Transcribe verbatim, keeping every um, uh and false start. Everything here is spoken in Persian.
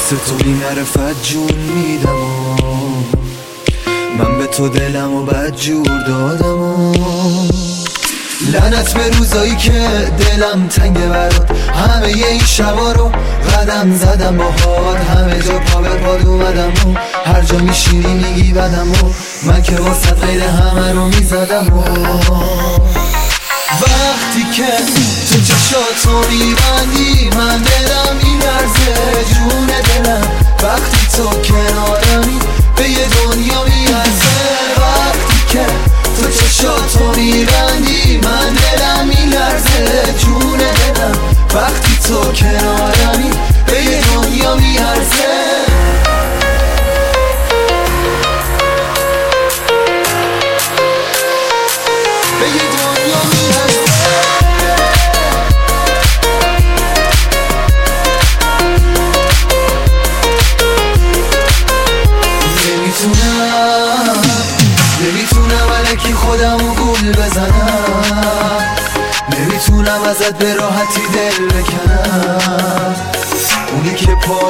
واسه تو بی معرفت جون میدم و من به تو دلم و بد جور دادم و لعنت به روزایی که دلم تنگه برات، همه این شبا رو قدم زدم باهات، همه جا پا به پاد اومدم و هر جا میشینی میگی بدم و من که واسه غیر همه رو میزدم و وقتی که تو چشاتو میبندی من دلم میلرزه جون دلم، وقتی تو کنارمی به یه دنیا میارزه، وقتی که تو چشاتو میبندی من دلم میلرزه جون دلم، وقتی تو کنارمی به یه دنیا میارزه. به یه دنیا میارزه. نمیتونم نمیتونم الکی خودمو گول بزنم، نمیتونم ازت به راحتی دل بکنم، اونی که پا